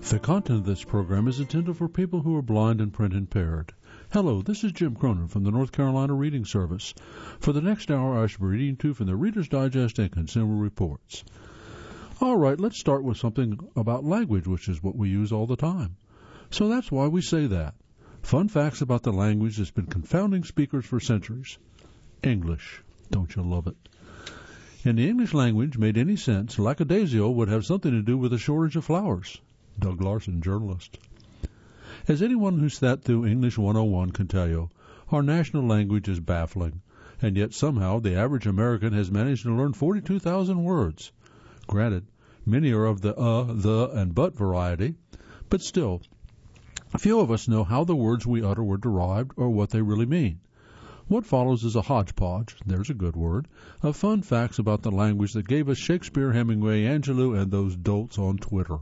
The content of this program is intended for people who are blind and print impaired. Hello, this is Jim Cronin from the North Carolina Reading Service. For the next hour, I shall be reading to you from the Reader's Digest and Consumer Reports. All right, let's start with something about language, which is what we use all the time. So that's why we say that. Fun facts about the language that's been confounding speakers for centuries. English. Don't you love it? In the English language made any sense, lackadaisio would have something to do with a shortage of flowers. Doug Larson, journalist. As anyone who's sat through English 101 can tell you, our national language is baffling, and yet somehow the average American has managed to learn 42,000 words. Granted, many are of the and but variety, but still, few of us know how the words we utter were derived or what they really mean. What follows is a hodgepodge, there's a good word, of fun facts about the language that gave us Shakespeare, Hemingway, Angelou, and those dolts on Twitter.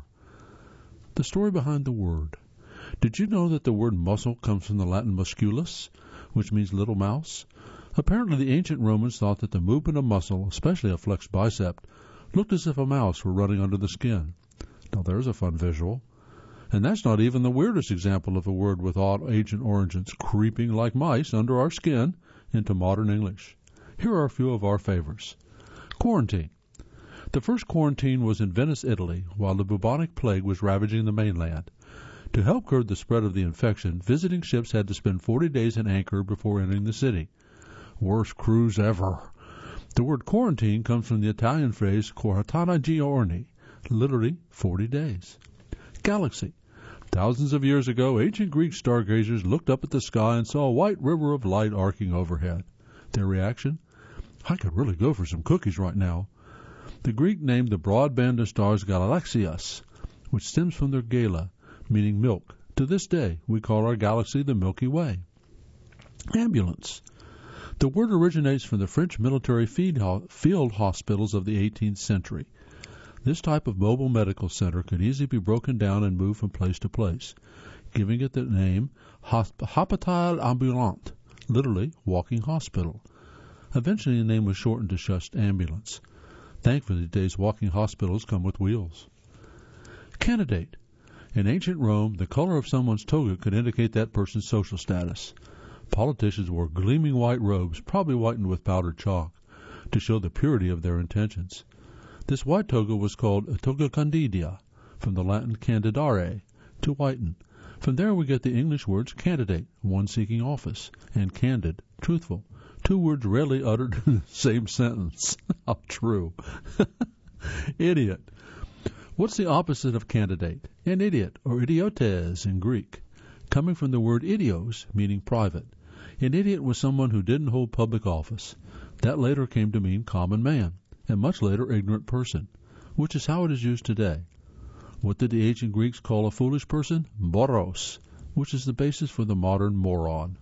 The story behind the word. Did you know that the word muscle comes from the Latin musculus, which means little mouse? Apparently the ancient Romans thought that the movement of muscle, especially a flexed bicep, looked as if a mouse were running under the skin. Now there's a fun visual. And that's not even the weirdest example of a word with odd ancient origins creeping like mice under our skin into modern English. Here are a few of our favorites. Quarantine. The first quarantine was in Venice, Italy, while the bubonic plague was ravaging the mainland. To help curb the spread of the infection, visiting ships had to spend 40 days in anchor before entering the city. Worst cruise ever. The word quarantine comes from the Italian phrase quarantena giorni, literally 40 days. Galaxy. Thousands of years ago, ancient Greek stargazers looked up at the sky and saw a white river of light arcing overhead. Their reaction? I could really go for some cookies right now. The Greek named the broad band of stars Galaxias, which stems from their gala, meaning milk. To this day, we call our galaxy the Milky Way. Ambulance. The word originates from the French military field hospitals of the 18th century. This type of mobile medical center could easily be broken down and moved from place to place, giving it the name Hôpital Ambulant, literally walking hospital. Eventually the name was shortened to just ambulance. Thankfully, today's walking hospitals come with wheels. Candidate. In ancient Rome, the color of someone's toga could indicate that person's social status. Politicians wore gleaming white robes, probably whitened with powdered chalk, to show the purity of their intentions. This white toga was called a toga candida, from the Latin candidare, to whiten. From there we get the English words candidate, one seeking office, and candid, truthful. Two words rarely uttered in the same sentence. How true. Idiot. What's the opposite of candidate? An idiot, or idiotes in Greek, coming from the word idios, meaning private. An idiot was someone who didn't hold public office. That later came to mean common man, and much later ignorant person, which is how it is used today. What did the ancient Greeks call a foolish person? Moros, which is the basis for the modern moron.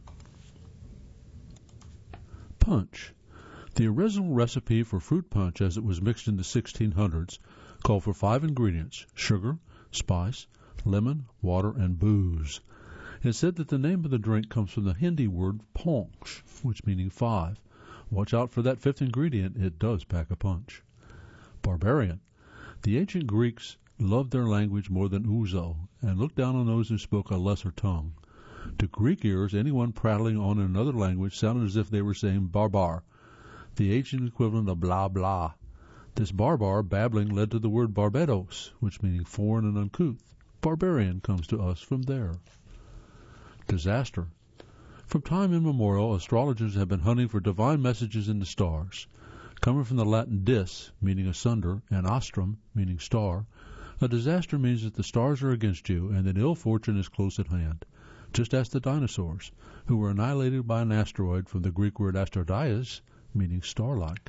Punch. The original recipe for fruit punch as it was mixed in the 1600s called for 5 ingredients: sugar, spice, lemon, water, and booze. It said that the name of the drink comes from the Hindi word paunch, which meaning 5. Watch out for that 5th ingredient, it does pack a punch. Barbarian. The ancient Greeks loved their language more than ouzo and looked down on those who spoke a lesser tongue. To Greek ears, anyone prattling on another language sounded as if they were saying barbar, the ancient equivalent of blah blah. This barbar babbling led to the word barbados, which meaning foreign and uncouth. Barbarian comes to us from there. Disaster. From time immemorial, astrologers have been hunting for divine messages in the stars. Coming from the Latin dis, meaning asunder, and astrum, meaning star, a disaster means that the stars are against you and that ill fortune is close at hand. Just ask the dinosaurs, who were annihilated by an asteroid from the Greek word astrodias, meaning star-like.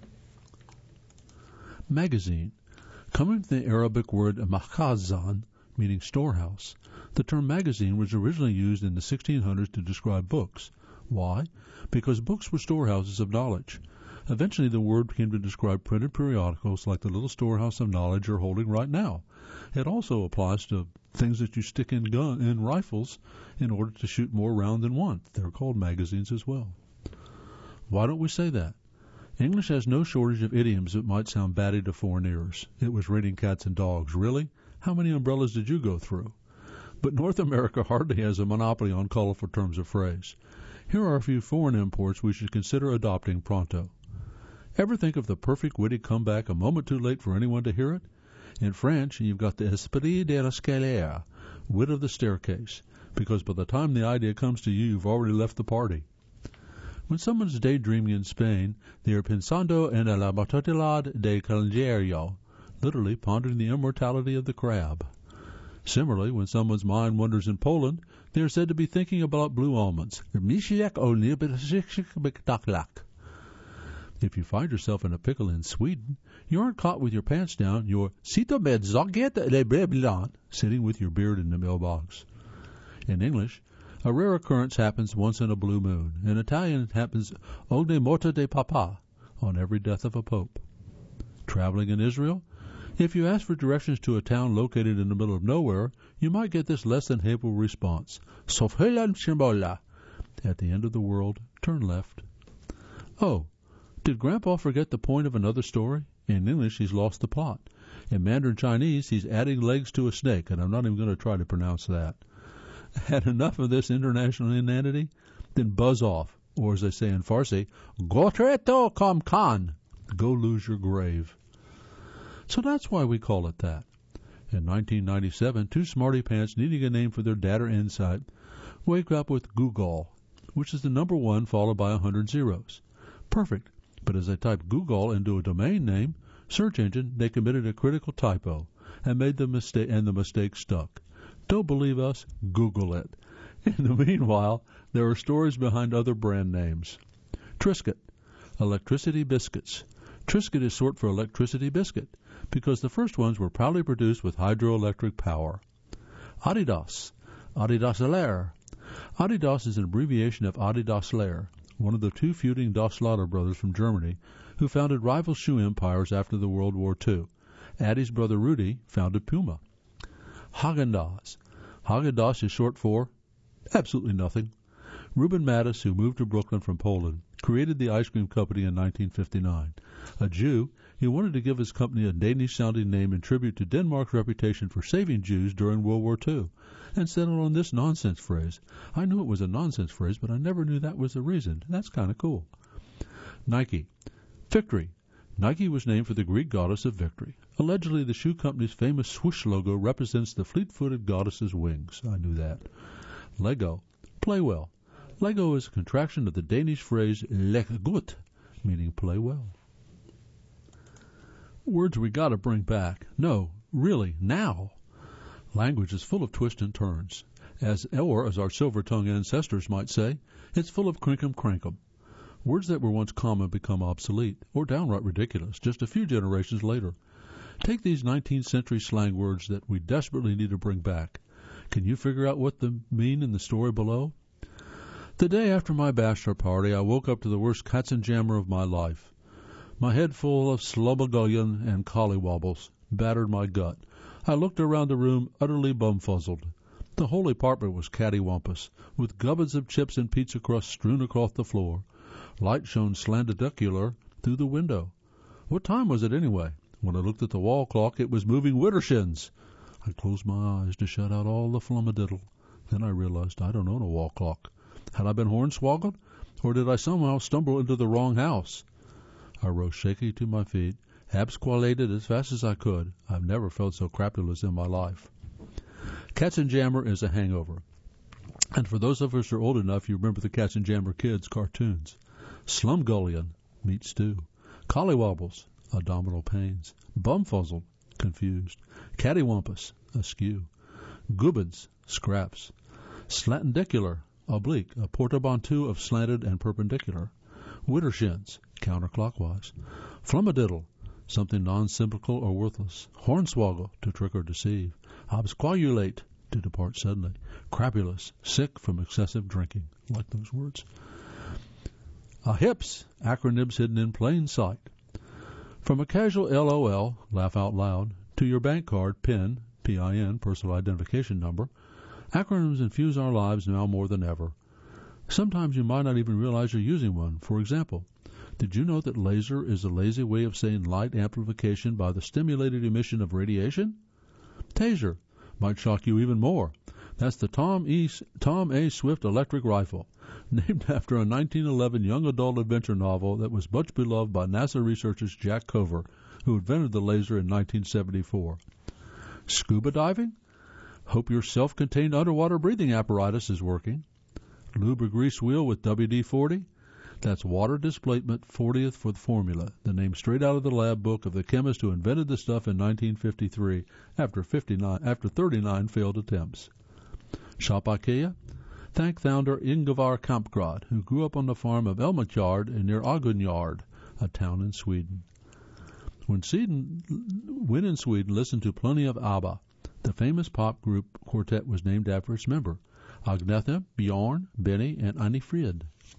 Magazine. Coming from the Arabic word makhazan, meaning storehouse, the term magazine was originally used in the 1600s to describe books. Why? Because books were storehouses of knowledge. Eventually the word came to describe printed periodicals like the little storehouse of knowledge you're holding right now. It also applies to things that you stick in rifles in order to shoot more round than one. They're called magazines as well. Why don't we say that? English has no shortage of idioms that might sound batty to foreign ears. It was raining cats and dogs. Really? How many umbrellas did you go through? But North America hardly has a monopoly on colorful terms of phrase. Here are a few foreign imports we should consider adopting pronto. Ever think of the perfect witty comeback a moment too late for anyone to hear it? In French, you've got the esprit de l'escalier, wit of the staircase, because by the time the idea comes to you, you've already left the party. When someone's daydreaming in Spain, they are pensando en la mortalidad de Calgerio, literally pondering the immortality of the crab. Similarly, when someone's mind wanders in Poland, they are said to be thinking about blue almonds. If you find yourself in a pickle in Sweden, you aren't caught with your pants down, you're sitting with your beard in the mailbox. In English, a rare occurrence happens once in a blue moon. In Italian, it happens ogni morte de papa, on every death of a pope. Traveling in Israel, if you ask for directions to a town located in the middle of nowhere, you might get this less than hateful response. Sofhelan Shimbola. At the end of the world, turn left. Oh, did Grandpa forget the point of another story? In English, he's lost the plot. In Mandarin Chinese, he's adding legs to a snake, and I'm not even going to try to pronounce that. Had enough of this international inanity? Then buzz off, or as they say in Farsi, Gotreto kam khan. Go lose your grave. So that's why we call it that. In 1997, two smarty pants needing a name for their data insight wake up with Google, which is the number 1 followed by 100 zeros. Perfect, but as they typed Google into a domain name, search engine, they committed a critical typo and made the mistake stuck. Don't believe us? Google it. In the meanwhile, there are stories behind other brand names. Triscuit, electricity biscuits. Triscuit is short for electricity biscuit, because the first ones were proudly produced with hydroelectric power. Adidas, Adidas-Lair. Adidas is an abbreviation of Adidas Lair, one of the two feuding Dassler brothers from Germany, who founded rival shoe empires after the World War II. Adi's brother Rudy founded Puma. Häagen-Dazs. Häagen-Dazs is short for absolutely nothing. Reuben Mattis, who moved to Brooklyn from Poland, created the ice cream company in 1959. A Jew, he wanted to give his company a Danish-sounding name in tribute to Denmark's reputation for saving Jews during World War II, and settled on this nonsense phrase. I knew it was a nonsense phrase, but I never knew that was the reason. That's kind of cool. Nike. Victory. Nike was named for the Greek goddess of victory. Allegedly, the shoe company's famous swoosh logo represents the fleet-footed goddess's wings. I knew that. Lego. Play well. Lego is a contraction of the Danish phrase lek godt, meaning play well. Words we got to bring back. No, really, now. Language is full of twists and turns. As our silver-tongued ancestors might say, it's full of crinkum-crankum. Words that were once common become obsolete, or downright ridiculous, just a few generations later. Take these 19th century slang words that we desperately need to bring back. Can you figure out what they mean in the story below? The day after my bachelor party, I woke up to the worst katzenjammer of my life. My head full of slobogullion and collywobbles battered my gut. I looked around the room utterly bumfuzzled. The whole apartment was cattywampus, with gubbins of chips and pizza crust strewn across the floor. Light shone slanticular through the window. What time was it anyway? When I looked at the wall clock, it was moving widdershins. I closed my eyes to shut out all the flummadiddle. Then I realized I don't own a wall clock. Had I been hornswoggled, or did I somehow stumble into the wrong house? I rose shaky to my feet, absqualated as fast as I could. I've never felt so crapulous in my life. Katzenjammer is a hangover. And for those of us who are old enough, you remember the Katzenjammer Kids cartoons. Slumgullion, meat stew. Collywobbles, abdominal pains. Bumfuzzled, confused. Cattywampus, askew. Gubbins, scraps. Slanticular, oblique, a portmanteau of slanted and perpendicular. Widdershins, counterclockwise. Flummadiddle, something non-symbolical or worthless. Hornswoggle, to trick or deceive. Obsqualulate, to depart suddenly. Crapulous, sick from excessive drinking. Like those words. Hips, acronyms hidden in plain sight. From a casual LOL, laugh out loud, to your bank card, PIN, PIN, personal identification number, acronyms infuse our lives now more than ever. Sometimes you might not even realize you're using one. For example, did you know that laser is a lazy way of saying light amplification by the stimulated emission of radiation? Taser might shock you even more. That's the Tom A. Swift electric rifle, named after a 1911 young adult adventure novel that was much beloved by NASA researchers Jack Cover, who invented the laser in 1974. Scuba diving? Hope your self-contained underwater breathing apparatus is working. Lube or grease wheel with WD-40? That's water displacement 40th for the formula, the name straight out of the lab book of the chemist who invented the stuff in 1953 after 39 failed attempts. Shop IKEA? Thank founder Ingvar Kamprad, who grew up on the farm of Elmutjard near Agunnaryd, a town in Sweden. When in Sweden listened to plenty of ABBA, the famous pop group quartet was named after its member, Agnetha, Bjorn, Benny, and Annie Fried.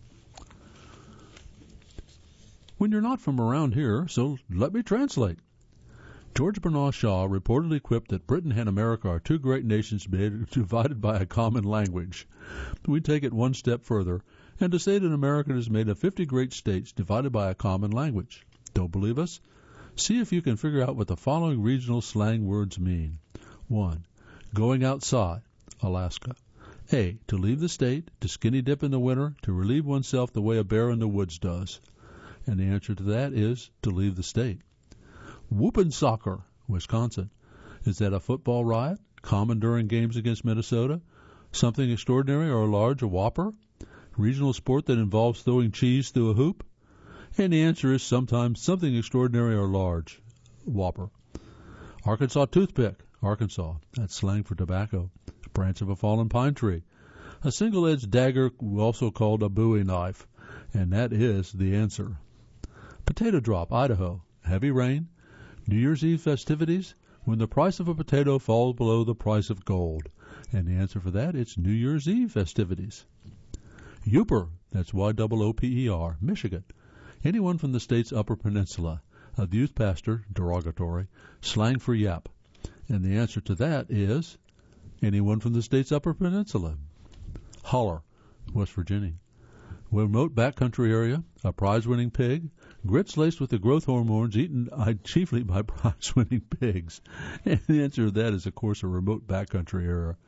When you're not from around here, so let me translate. George Bernard Shaw reportedly quipped that Britain and America are two great nations divided by a common language. We take it one step further, and to say that America is made of 50 great states divided by a common language. Don't believe us? See if you can figure out what the following regional slang words mean. 1. Going outside, Alaska. A. To leave the state, to skinny dip in the winter, to relieve oneself the way a bear in the woods does. And the answer to that is to leave the state. Whoopin' soccer, Wisconsin. Is that a football riot, common during games against Minnesota? Something extraordinary or large, a whopper? Regional sport that involves throwing cheese through a hoop? And the answer is sometimes something extraordinary or large, whopper. Arkansas toothpick, Arkansas. That's slang for tobacco. Branch of a fallen pine tree. A single-edged dagger, also called a bowie knife. And that is the answer. Potato drop, Idaho. Heavy rain. New Year's Eve festivities, when the price of a potato falls below the price of gold. And the answer for that, it's New Year's Eve festivities. Yooper, that's Y-O-O-P-E-R, Michigan. Anyone from the state's Upper Peninsula. A youth pastor, derogatory, slang for yap. And the answer to that is anyone from the state's Upper Peninsula. Holler, West Virginia. Remote backcountry area, a prize-winning pig, grits laced with the growth hormones eaten chiefly by prize-winning pigs. And the answer to that is, of course, a remote backcountry area.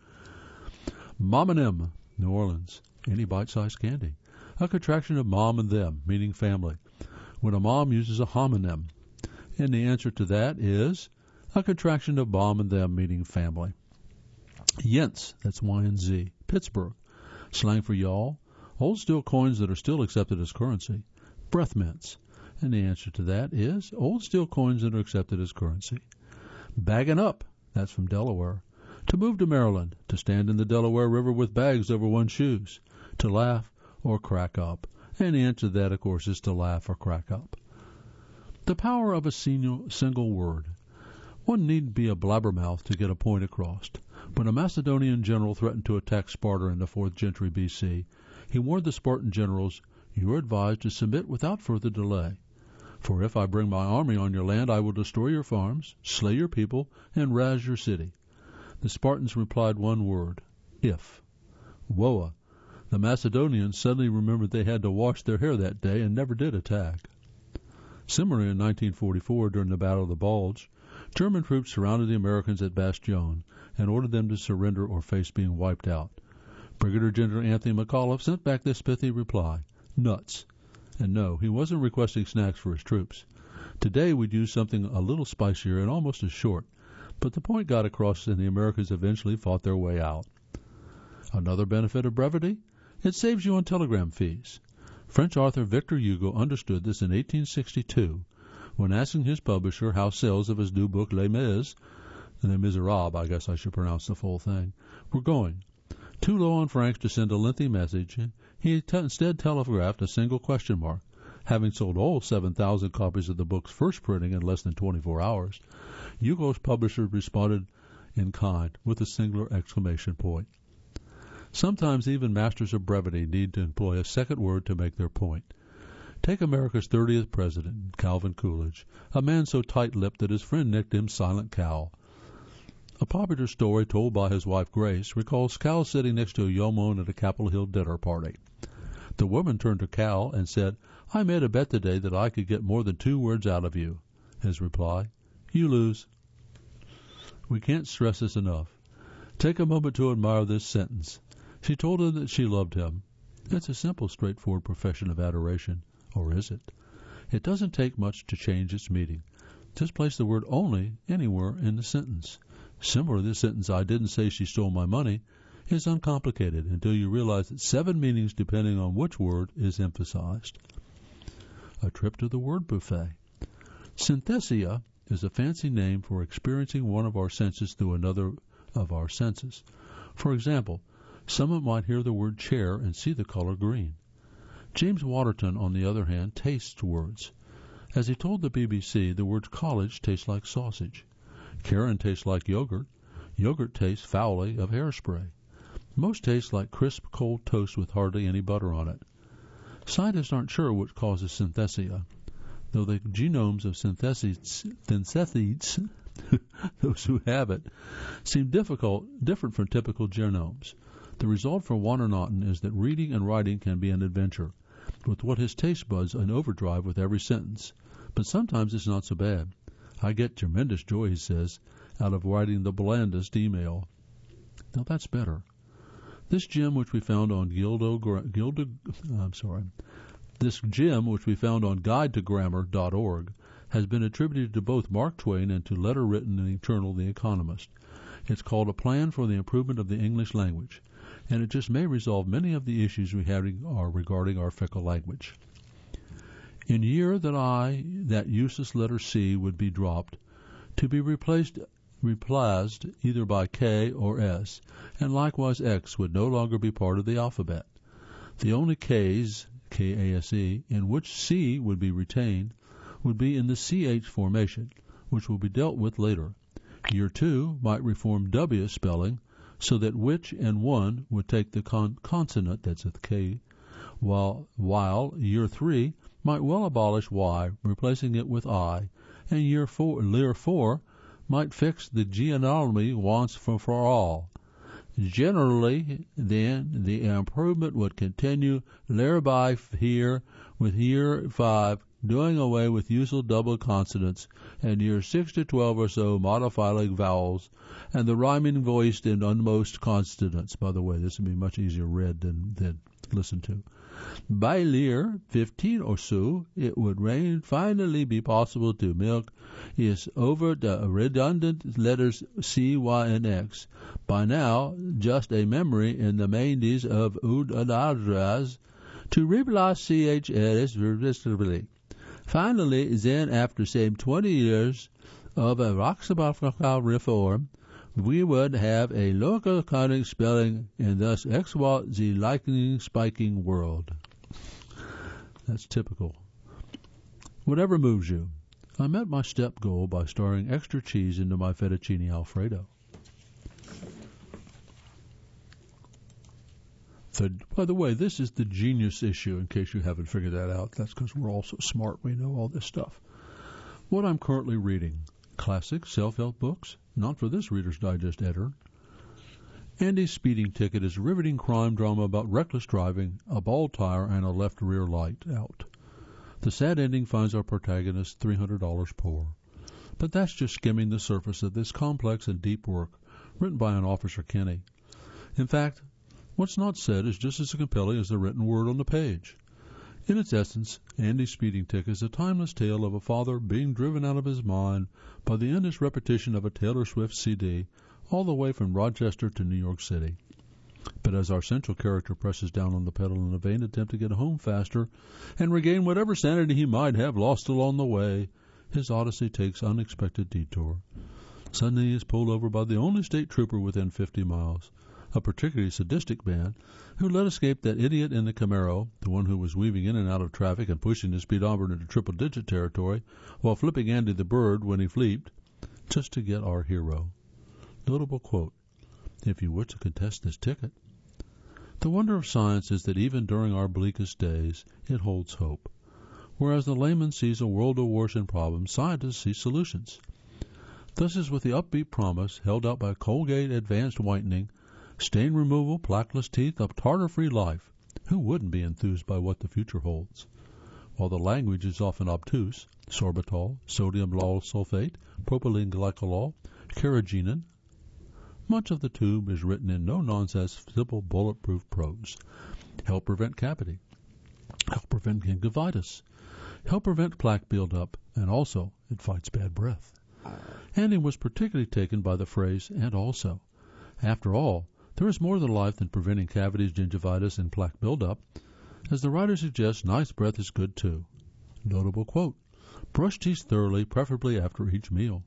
Mom and M, New Orleans. Any bite-sized candy. A contraction of mom and them, meaning family. When a mom uses a homonym. And the answer to that is a contraction of mom and them, meaning family. Yentz, that's Y-N-Z, Pittsburgh. Slang for y'all. Old steel coins that are still accepted as currency. Breath mints. And the answer to that is old steel coins that are accepted as currency. Bagging up. That's from Delaware. To move to Maryland. To stand in the Delaware River with bags over one's shoes. To laugh or crack up. And the answer to that, of course, is to laugh or crack up. The power of a single word. One needn't be a blabbermouth to get a point across. When a Macedonian general threatened to attack Sparta in the 4th century B.C., he warned the Spartan generals, "You are advised to submit without further delay. For if I bring my army on your land, I will destroy your farms, slay your people, and razz your city." The Spartans replied one word, if. Woa. The Macedonians suddenly remembered they had to wash their hair that day and never did attack. Similarly, in 1944, during the Battle of the Bulge, German troops surrounded the Americans at Bastogne and ordered them to surrender or face being wiped out. Brigadier General Anthony McAuliffe sent back this pithy reply, nuts. And no, he wasn't requesting snacks for his troops. Today we'd use something a little spicier and almost as short, but the point got across and the Americans eventually fought their way out. Another benefit of brevity? It saves you on telegram fees. French author Victor Hugo understood this in 1862 when asking his publisher how sales of his new book Les Miserables, I guess I should pronounce the full thing, were going. Too low on francs to send a lengthy message, he instead telegraphed a single question mark. Having sold all 7,000 copies of the book's first printing in less than 24 hours, Hugo's publisher responded in kind with a singular exclamation point. Sometimes even masters of brevity need to employ a second word to make their point. Take America's 30th president, Calvin Coolidge, a man so tight-lipped that his friend nicked him Silent Cal. A popular story told by his wife Grace recalls Cal sitting next to a yeoman at a Capitol Hill dinner party. The woman turned to Cal and said, "I made a bet today that I could get more than 2 words out of you." His reply, "You lose." We can't stress this enough. Take a moment to admire this sentence. She told him that she loved him. It's a simple, straightforward profession of adoration. Or is it? It doesn't take much to change its meaning. Just place the word only anywhere in the sentence. Similar to this sentence, I didn't say she stole my money, is uncomplicated until you realize that 7 meanings depending on which word is emphasized. A trip to the word buffet. Synthesia is a fancy name for experiencing one of our senses through another of our senses. For example, someone might hear the word chair and see the color green. James Waterton, on the other hand, tastes words. As he told the BBC, the word college tastes like sausage. Karen tastes like yogurt. Yogurt tastes foully of hairspray. Most taste like crisp, cold toast with hardly any butter on it. Scientists aren't sure what causes synthesia, though the genomes of syntheses, those who have it, seem different from typical genomes. The result for Waterton is that reading and writing can be an adventure, with what his taste buds in overdrive with every sentence. But sometimes it's not so bad. I get tremendous joy, he says, out of writing the blandest email. Now that's better. This gem which we found on guidetogrammar.org has been attributed to both Mark Twain and to letter written in the journal The Economist. It's called A Plan for the Improvement of the English Language, and it just may resolve many of the issues we have regarding our fickle language. In year that useless letter C would be dropped, to be replaced either by K or S, and likewise X would no longer be part of the alphabet. The only Ks, K-A-S-E, in which C would be retained would be in the CH formation, which will be dealt with later. Year 2 might reform W spelling so that which and one would take the consonant, that's a K, while Year 3 might well abolish Y, replacing it with I, and Year 4 might fix the genealogy once for all. Generally, then, the improvement would continue thereby here with Year 5 doing away with usual double consonants, and Year 6 to 12 or so modifying vowels, and the rhyming voiced in unmost consonants. By the way, this would be much easier read than listened to. By Year 15 or so, it would finally be possible to milk is over the redundant letters C, Y, and X. By now, just a memory in the mains of Udadras to replace CH respectively. Finally, then, after same 20 years of a roxabafakal reform, we would have a local cunning spelling and thus exalt the lightning spiking world. That's typical. Whatever moves you. I met my step goal by stirring extra cheese into my fettuccine alfredo. By the way, this is the genius issue, in case you haven't figured that out. That's because we're all so smart, we know all this stuff. What I'm currently reading. Classic self-help books? Not for this Reader's Digest editor. Andy's Speeding Ticket is a riveting crime drama about reckless driving, a bald tire, and a left rear light out. The sad ending finds our protagonist $300 poor. But that's just skimming the surface of this complex and deep work, written by an Officer Kenny. In fact, what's not said is just as compelling as the written word on the page. In its essence, Andy's Speeding Ticket is a timeless tale of a father being driven out of his mind by the endless repetition of a Taylor Swift CD all the way from Rochester to New York City. But as our central character presses down on the pedal in a vain attempt to get home faster and regain whatever sanity he might have lost along the way, his odyssey takes unexpected detour. Suddenly he is pulled over by the only state trooper within 50 miles, a particularly sadistic man who let escape that idiot in the Camaro, the one who was weaving in and out of traffic and pushing the speedometer into triple-digit territory while flipping Andy the bird when he fleeped, just to get our hero. Notable quote, if you wish to contest this ticket. The wonder of science is that even during our bleakest days, it holds hope. Whereas the layman sees a world of wars and problems, scientists see solutions. Thus is with the upbeat promise held out by Colgate Advanced Whitening, stain removal, plaqueless teeth, a tartar-free life. Who wouldn't be enthused by what the future holds? While the language is often obtuse, sorbitol, sodium lauryl sulfate, propylene glycolol, carrageenan. Much of the tube is written in no-nonsense, simple, bulletproof prose. Help prevent cavity. Help prevent gingivitis. Help prevent plaque buildup, and also it fights bad breath. Andy was particularly taken by the phrase, and also. After all, there is more to life than preventing cavities, gingivitis, and plaque buildup. As the writer suggests, nice breath is good too. Notable quote, brush teeth thoroughly, preferably after each meal.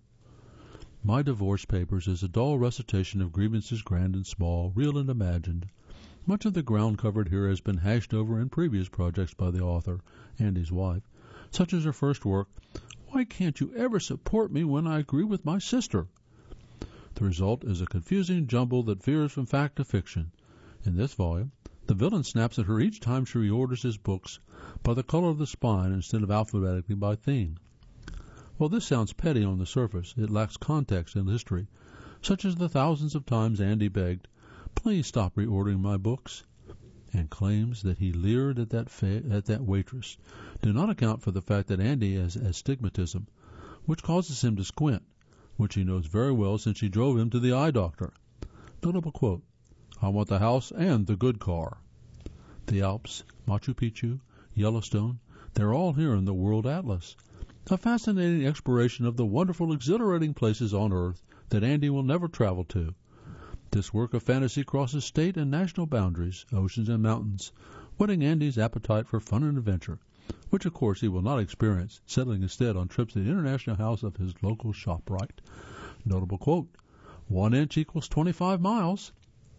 My Divorce Papers is a dull recitation of grievances grand and small, real and imagined. Much of the ground covered here has been hashed over in previous projects by the author, Andy's wife, such as her first work, Why Can't You Ever Support Me When I Agree with My Sister? The result is a confusing jumble that veers from fact to fiction. In this volume, the villain snaps at her each time she reorders his books by the color of the spine instead of alphabetically by theme. While this sounds petty on the surface, it lacks context and history, such as the thousands of times Andy begged, please stop reordering my books, and claims that he leered at that waitress, do not account for the fact that Andy has astigmatism, which causes him to squint, which he knows very well since she drove him to the eye doctor. Notable quote, I want the house and the good car. The Alps, Machu Picchu, Yellowstone, they're all here in the World Atlas. A fascinating exploration of the wonderful, exhilarating places on Earth that Andy will never travel to. This work of fantasy crosses state and national boundaries, oceans and mountains, whetting Andy's appetite for fun and adventure, which of course he will not experience, settling instead on trips to the international house of his local ShopRite. Notable quote, 1 inch equals 25 miles.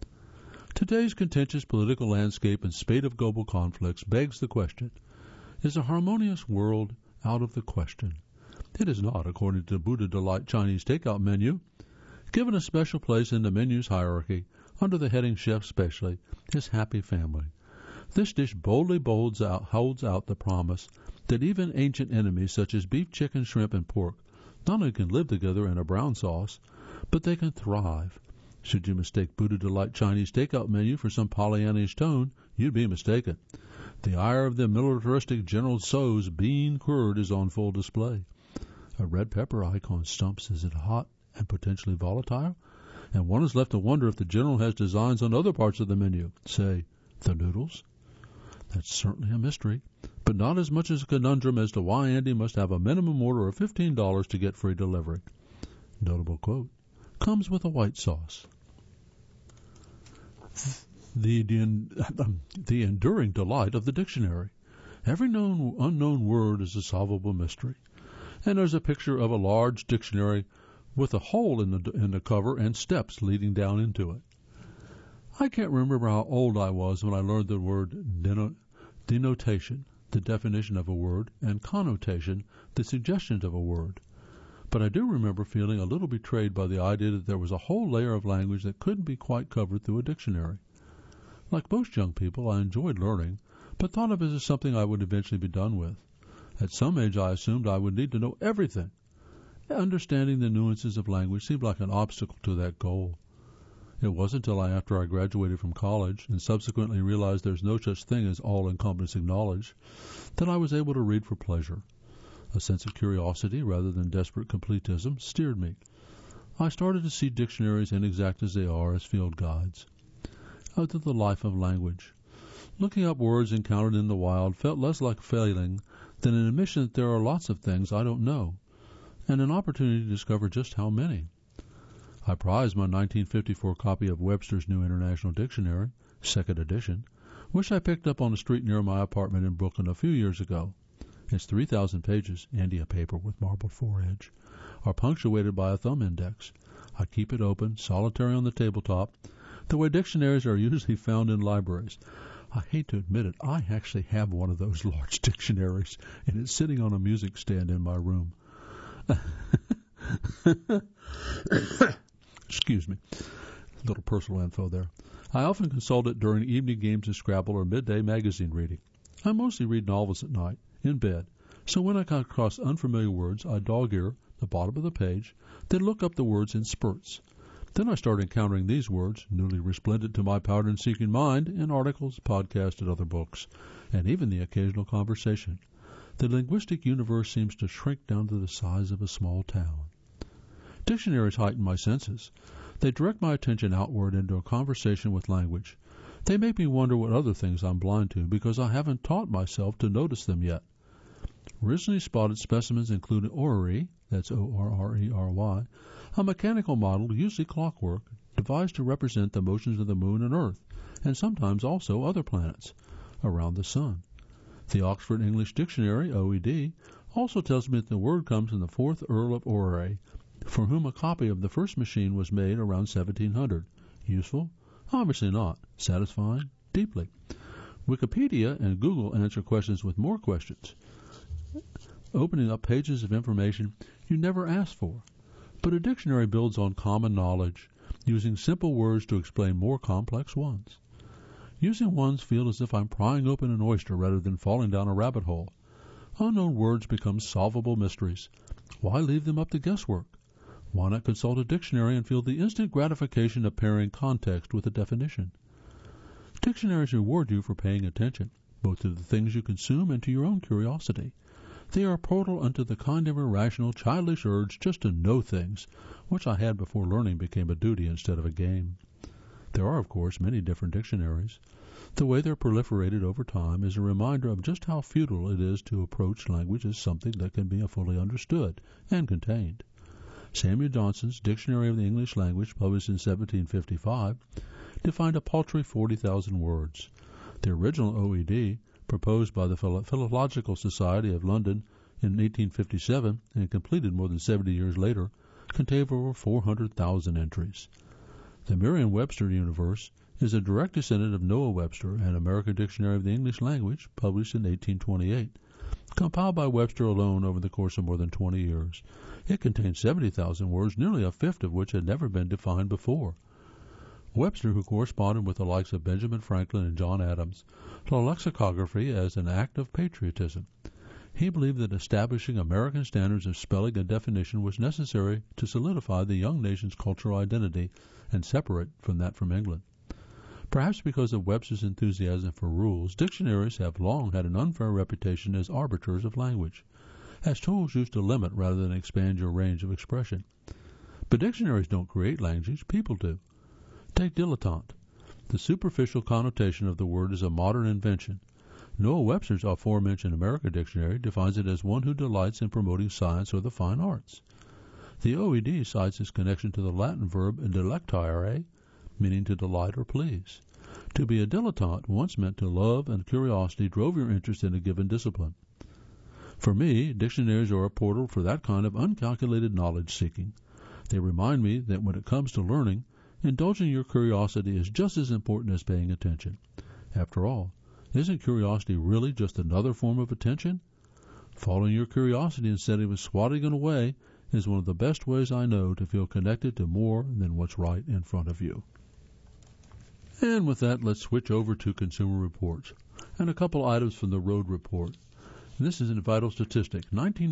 Today's contentious political landscape and spate of global conflicts begs the question, is a harmonious world out of the question? It is not, according to the Buddha Delight Chinese takeout menu. Given a special place in the menu's hierarchy, under the heading Chef Specially, is Happy Family. This dish boldly holds out the promise that even ancient enemies such as beef, chicken, shrimp, and pork not only can live together in a brown sauce, but they can thrive. Should you mistake Buddha Delight Chinese takeout menu for some Pollyannish tone, you'd be mistaken. The ire of the militaristic General Tso's bean curd is on full display. A red pepper icon stumps, is it hot and potentially volatile? And one is left to wonder if the General has designs on other parts of the menu, say, the noodles. That's certainly a mystery, but not as much as a conundrum as to why Andy must have a minimum order of $15 to get free delivery. Notable quote, comes with a white sauce. The enduring delight of the dictionary. Every known unknown word is a solvable mystery. And there's a picture of a large dictionary with a hole in the cover and steps leading down into it. I can't remember how old I was when I learned the word denotation, the definition of a word, and connotation, the suggestion of a word. But I do remember feeling a little betrayed by the idea that there was a whole layer of language that couldn't be quite covered through a dictionary. Like most young people, I enjoyed learning, but thought of it as something I would eventually be done with. At some age, I assumed I would need to know everything. Understanding the nuances of language seemed like an obstacle to that goal. It wasn't until after I graduated from college and subsequently realized there's no such thing as all-encompassing knowledge that I was able to read for pleasure. A sense of curiosity rather than desperate completism steered me. I started to see dictionaries, inexact as they are, as field guides. Out of the life of language. Looking up words encountered in the wild felt less like failing than an admission that there are lots of things I don't know, and an opportunity to discover just how many. I prized my 1954 copy of Webster's New International Dictionary, second edition, which I picked up on a street near my apartment in Brooklyn a few years ago. Its 3,000 pages, India paper with marbled foredge, are punctuated by a thumb index. I keep it open, solitary on the tabletop, the way dictionaries are usually found in libraries. I hate to admit it, I actually have one of those large dictionaries, and it's sitting on a music stand in my room. Excuse me. A little personal info there. I often consult it during evening games of Scrabble or midday magazine reading. I mostly read novels at night, in bed, so when I come across unfamiliar words, I dog-ear the bottom of the page, then look up the words in spurts. Then I start encountering these words, newly resplendent to my pattern-seeking mind, in articles, podcasts, and other books, and even the occasional conversation. The linguistic universe seems to shrink down to the size of a small town. Dictionaries heighten my senses. They direct my attention outward into a conversation with language. They make me wonder what other things I'm blind to because I haven't taught myself to notice them yet. Recently spotted specimens include orrery, that's O-R-R-E-R-Y, a mechanical model, usually clockwork, devised to represent the motions of the moon and earth, and sometimes also other planets, around the sun. The Oxford English Dictionary, OED, also tells me that the word comes from the 4th Earl of Orrery, for whom a copy of the first machine was made around 1700. Useful? Obviously not. Satisfying? Deeply. Wikipedia and Google answer questions with more questions, opening up pages of information you never asked for. But a dictionary builds on common knowledge, using simple words to explain more complex ones. Using ones feel as if I'm prying open an oyster rather than falling down a rabbit hole. Unknown words become solvable mysteries. Why leave them up to guesswork? Why not consult a dictionary and feel the instant gratification of pairing context with a definition? Dictionaries reward you for paying attention, both to the things you consume and to your own curiosity. They are a portal unto the kind of irrational, childish urge just to know things, which I had before learning became a duty instead of a game. There are, of course, many different dictionaries. The way they're proliferated over time is a reminder of just how futile it is to approach language as something that can be fully understood and contained. Samuel Johnson's Dictionary of the English Language, published in 1755, defined a paltry 40,000 words. The original OED, proposed by the Philological Society of London in 1857 and completed more than 70 years later, contained over 400,000 entries. The Merriam-Webster universe is a direct descendant of Noah Webster, an American Dictionary of the English Language, published in 1828. Compiled by Webster alone over the course of more than 20 years, it contains 70,000 words, nearly a fifth of which had never been defined before. Webster, who corresponded with the likes of Benjamin Franklin and John Adams, saw lexicography as an act of patriotism. He believed that establishing American standards of spelling and definition was necessary to solidify the young nation's cultural identity and separate from that from England. Perhaps because of Webster's enthusiasm for rules, dictionaries have long had an unfair reputation as arbiters of language, as tools used to limit rather than expand your range of expression. But dictionaries don't create language, people do. Take dilettante. The superficial connotation of the word is a modern invention. Noah Webster's aforementioned American Dictionary defines it as one who delights in promoting science or the fine arts. The OED cites its connection to the Latin verb delectare, meaning to delight or please. To be a dilettante once meant to love, and curiosity drove your interest in a given discipline. For me, dictionaries are a portal for that kind of uncalculated knowledge-seeking. They remind me that when it comes to learning, indulging your curiosity is just as important as paying attention. After all, isn't curiosity really just another form of attention? Following your curiosity instead of swatting it away is one of the best ways I know to feel connected to more than what's right in front of you. And with that, let's switch over to Consumer Reports and a couple items from the Road Report. This is a vital statistic,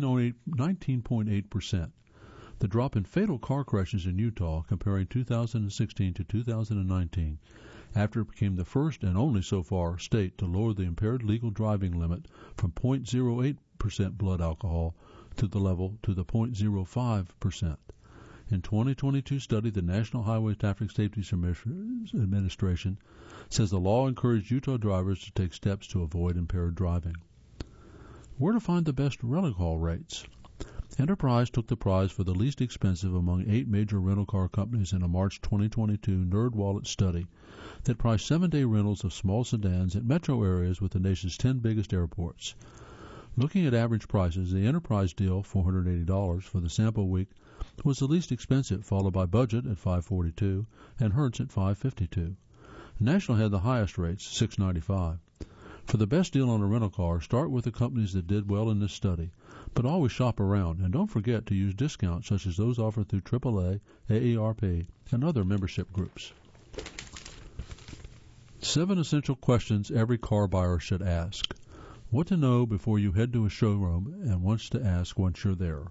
19.8%. The drop in fatal car crashes in Utah comparing 2016 to 2019 after it became the first and only so far state to lower the impaired legal driving limit from 0.08% blood alcohol to the 0.05%. In 2022 study, the National Highway Traffic Safety Administration says the law encouraged Utah drivers to take steps to avoid impaired driving. Where to find the best rental car rates? Enterprise took the prize for the least expensive among 8 major rental car companies in a March 2022 NerdWallet study that priced 7-day rentals of small sedans at metro areas with the nation's 10 biggest airports. Looking at average prices, the Enterprise deal, $480 for the sample week, was the least expensive, followed by Budget at $542 and Hertz at $552. National had the highest rates, $695. For the best deal on a rental car, start with the companies that did well in this study, but always shop around, and don't forget to use discounts such as those offered through AAA, AARP, and other membership groups. 7 essential questions every car buyer should ask. What to know before you head to a showroom and wants to ask once you're there.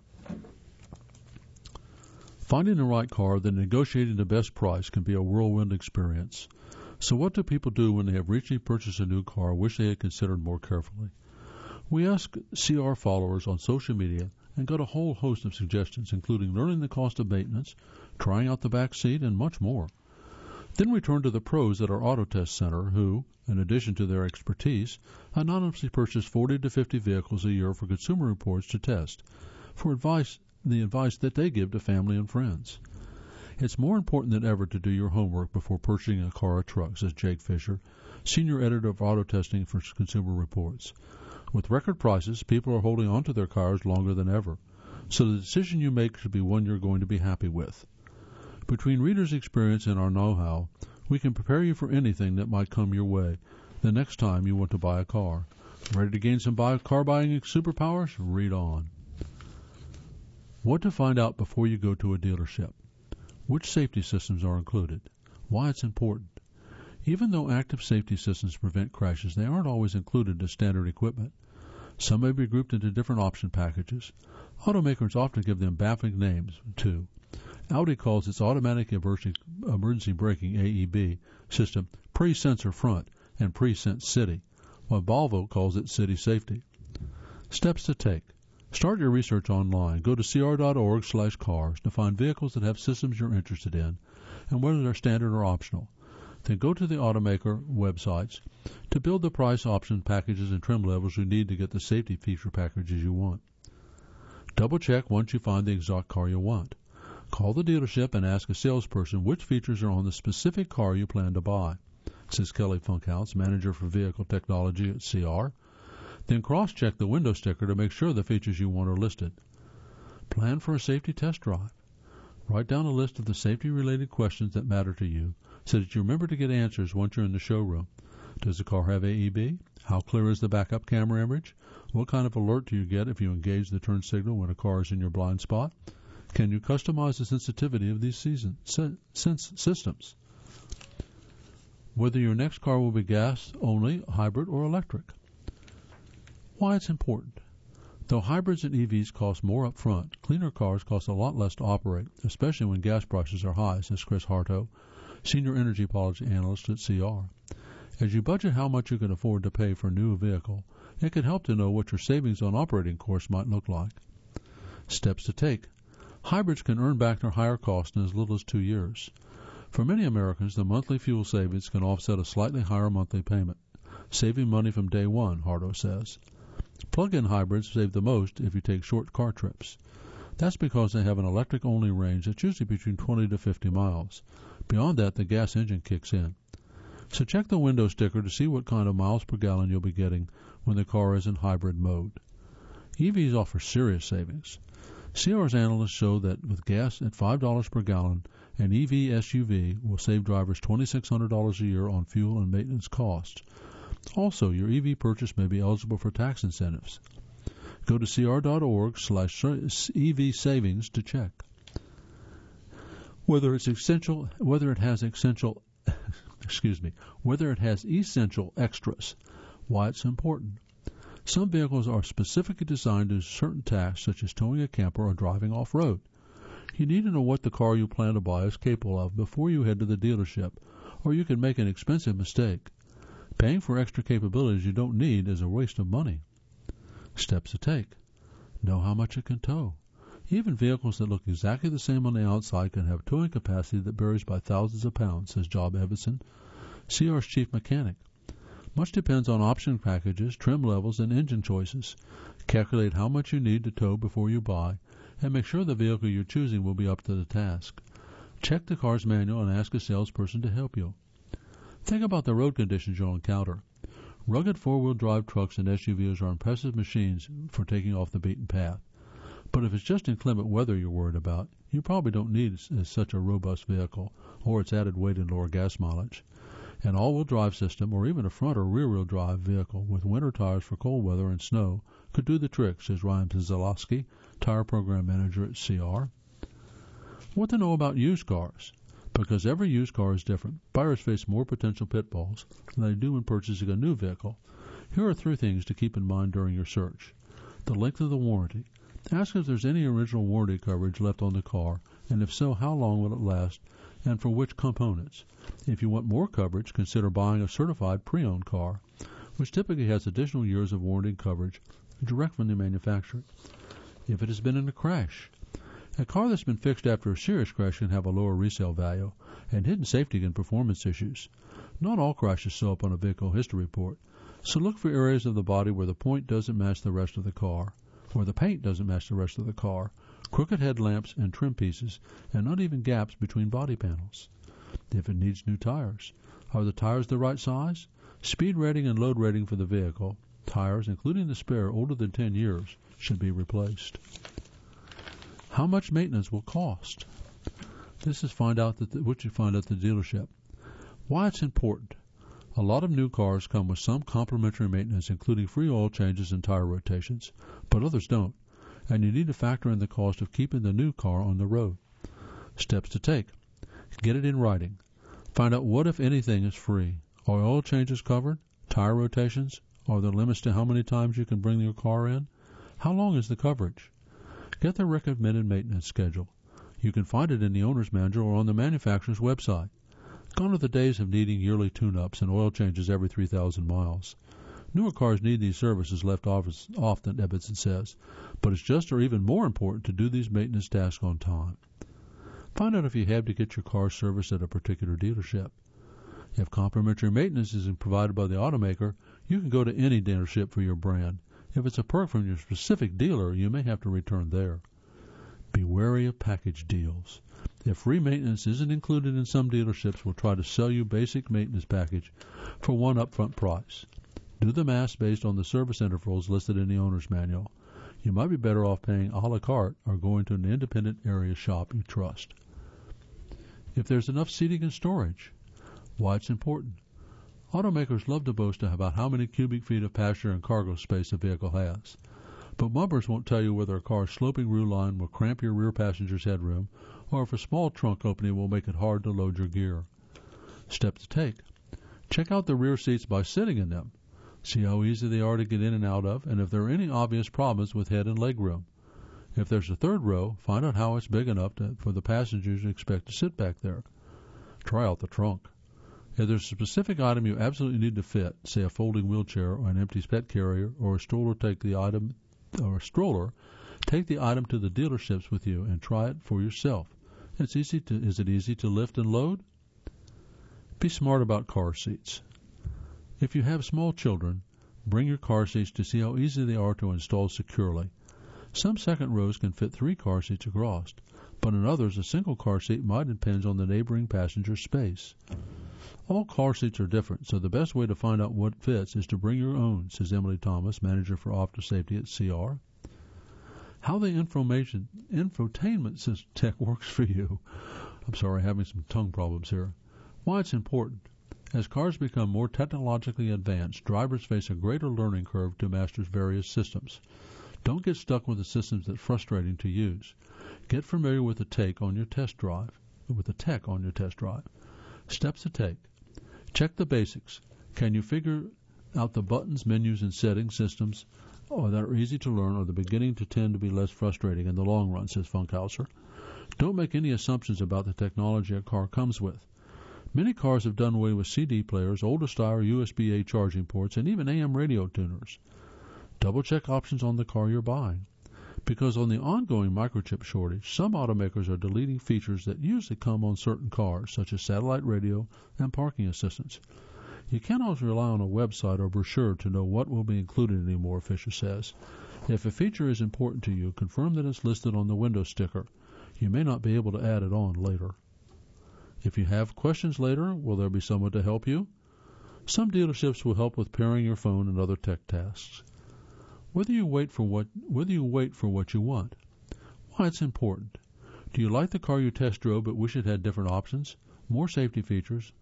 Finding the right car, then negotiating the best price can be a whirlwind experience. So what do people do when they have recently purchased a new car, wish they had considered more carefully? We ask CR followers on social media and got a whole host of suggestions, including learning the cost of maintenance, trying out the back seat, and much more. Then we turned to the pros at our auto test center who, in addition to their expertise, anonymously purchase 40 to 50 vehicles a year for Consumer Reports to test, for the advice that they give to family and friends. It's more important than ever to do your homework before purchasing a car or truck, says Jake Fisher, senior editor of auto testing for Consumer Reports. With record prices, people are holding on to their cars longer than ever, so the decision you make should be one you're going to be happy with. Between readers' experience and our know-how, we can prepare you for anything that might come your way the next time you want to buy a car. Ready to gain some car buying superpowers? Read on. What to find out before you go to a dealership. Which safety systems are included. Why it's important. Even though active safety systems prevent crashes, they aren't always included as standard equipment. Some may be grouped into different option packages. Automakers often give them baffling names, too. Audi calls its automatic emergency braking AEB system pre-sensor front and pre-sense city, while Volvo calls it city safety. Steps to take. Start your research online. Go to cr.org/cars to find vehicles that have systems you're interested in and whether they're standard or optional. Then go to the automaker websites to build the price, option packages, and trim levels you need to get the safety feature packages you want. Double check once you find the exact car you want. Call the dealership and ask a salesperson which features are on the specific car you plan to buy, says Kelly Funkhouse, manager for vehicle technology at CR. Then cross-check the window sticker to make sure the features you want are listed. Plan for a safety test drive. Write down a list of the safety-related questions that matter to you so that you remember to get answers once you're in the showroom. Does the car have AEB? How clear is the backup camera image? What kind of alert do you get if you engage the turn signal when a car is in your blind spot? Can you customize the sensitivity of these systems? Whether your next car will be gas only, hybrid, or electric. Why it's important. Though hybrids and EVs cost more up front, cleaner cars cost a lot less to operate, especially when gas prices are high, says Chris Harto, senior energy policy analyst at CR. As you budget how much you can afford to pay for a new vehicle, it can help to know what your savings on operating costs might look like. Steps to take. Hybrids can earn back their higher cost in as little as 2 years. For many Americans, the monthly fuel savings can offset a slightly higher monthly payment, saving money from day one, Harto says. Plug-in hybrids save the most if you take short car trips. That's because they have an electric-only range that's usually between 20 to 50 miles. Beyond that, the gas engine kicks in. So check the window sticker to see what kind of miles per gallon you'll be getting when the car is in hybrid mode. EVs offer serious savings. CR's analysts show that with gas at $5 per gallon, an EV SUV will save drivers $2,600 a year on fuel and maintenance costs. Also, your EV purchase may be eligible for tax incentives. Go to cr.org/EV savings to check. Whether it has essential extras. Why it's important. Some vehicles are specifically designed to do certain tasks, such as towing a camper or driving off-road. You need to know what the car you plan to buy is capable of before you head to the dealership, or you can make an expensive mistake. Paying for extra capabilities you don't need is a waste of money. Steps to take. Know how much it can tow. Even vehicles that look exactly the same on the outside can have towing capacity that varies by thousands of pounds, says Job Evanson, CR's chief mechanic. Much depends on option packages, trim levels, and engine choices. Calculate how much you need to tow before you buy, and make sure the vehicle you're choosing will be up to the task. Check the car's manual and ask a salesperson to help you. Think about the road conditions you'll encounter. Rugged four-wheel drive trucks and SUVs are impressive machines for taking off the beaten path. But if it's just inclement weather you're worried about, you probably don't need such a robust vehicle or its added weight and lower gas mileage. An all-wheel drive system or even a front or rear-wheel drive vehicle with winter tires for cold weather and snow could do the trick, says Ryan Zalowski, tire program manager at CR. What to know about used cars? Because every used car is different, buyers face more potential pitfalls than they do when purchasing a new vehicle. Here are 3 things to keep in mind during your search. The length of the warranty. Ask if there's any original warranty coverage left on the car, and if so, how long will it last, and for which components. If you want more coverage, consider buying a certified pre-owned car, which typically has additional years of warranty coverage direct from the manufacturer. if it has been in a crash. A car that's been fixed after a serious crash can have a lower resale value, and hidden safety and performance issues. Not all crashes show up on a vehicle history report, so look for areas of the body where the paint doesn't match the rest of the car, crooked headlamps and trim pieces, and uneven gaps between body panels. If it needs new tires, are the tires the right size? Speed rating and load rating for the vehicle, tires, including the spare older than 10 years, should be replaced. How much maintenance will cost? This is what you find at the dealership. Why it's important. A lot of new cars come with some complimentary maintenance, including free oil changes and tire rotations, but others don't, and you need to factor in the cost of keeping the new car on the road. Steps to take. Get it in writing. Find out what, if anything, is free. Are oil changes covered? Tire rotations? Are there limits to how many times you can bring your car in? How long is the coverage? Get the recommended maintenance schedule. You can find it in the owner's manual or on the manufacturer's website. Gone are the days of needing yearly tune-ups and oil changes every 3,000 miles. Newer cars need these services left often, Ebbetson says, but it's just or even more important to do these maintenance tasks on time. Find out if you have to get your car serviced at a particular dealership. If complimentary maintenance isn't provided by the automaker, you can go to any dealership for your brand. If it's a perk from your specific dealer, you may have to return there. Be wary of package deals. If free maintenance isn't included in some dealerships, will try to sell you basic maintenance package for one upfront price. Do the math based on the service intervals listed in the owner's manual. You might be better off paying a la carte or going to an independent area shop you trust. If there's enough seating and storage. Why it's important. Automakers love to boast about how many cubic feet of passenger and cargo space a vehicle has. But bumpers won't tell you whether a car's sloping roof line will cramp your rear passenger's headroom or if a small trunk opening will make it hard to load your gear. Steps to take. Check out the rear seats by sitting in them. See how easy they are to get in and out of, and if there are any obvious problems with head and leg room. If there's a third row, find out how it's big enough for the passengers to expect to sit back there. Try out the trunk. If there's a specific item you absolutely need to fit, say a folding wheelchair or an empty pet carrier or a stroller, take the item to the dealerships with you and try it for yourself. Is it easy to lift and load? Be smart about car seats. If you have small children, bring your car seats to see how easy they are to install securely. Some second rows can fit 3 car seats across, but in others a single car seat might impinge on the neighboring passenger's space. All car seats are different, so the best way to find out what fits is to bring your own, says Emily Thomas, manager for Opta Safety at CR. How the infotainment tech works for you. I'm sorry, having some tongue problems here. Why it's important. As cars become more technologically advanced, drivers face a greater learning curve to master various systems. Don't get stuck with the systems that are frustrating to use. Get familiar with the tech on your test drive. Steps to take. Check the basics. Can you figure out the buttons, menus, and setting systems that are easy to learn or the beginning to tend to be less frustrating in the long run, says Funkhauser. Don't make any assumptions about the technology a car comes with. Many cars have done away with CD players, older-style USB-A charging ports, and even AM radio tuners. Double-check options on the car you're buying. Because on the ongoing microchip shortage, some automakers are deleting features that usually come on certain cars, such as satellite radio and parking assistance. You can't always rely on a website or brochure to know what will be included anymore, Fisher says. If a feature is important to you, confirm that it's listed on the window sticker. You may not be able to add it on later. If you have questions later, will there be someone to help you? Some dealerships will help with pairing your phone and other tech tasks. Whether you wait for what you want. Why it's important. Do you like the car you test drove but wish it had different options, more safety features,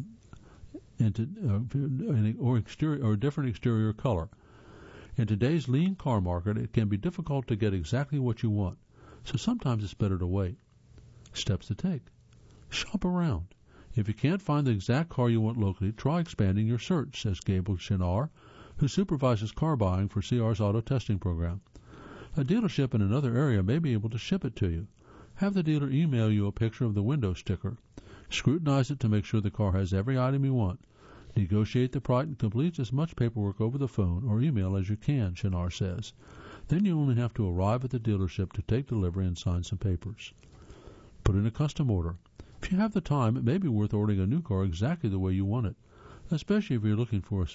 or a different exterior color? In today's lean car market, it can be difficult to get exactly what you want, so sometimes it's better to wait. Steps to take. Shop around. If you can't find the exact car you want locally, try expanding your search, says Gable Shinar, who supervises car buying for CR's auto testing program. A dealership in another area may be able to ship it to you. Have the dealer email you a picture of the window sticker. Scrutinize it to make sure the car has every item you want. Negotiate the price and complete as much paperwork over the phone or email as you can, Shinar says. Then you only have to arrive at the dealership to take delivery and sign some papers. Put in a custom order. If you have the time, it may be worth ordering a new car exactly the way you want it, especially if you're looking for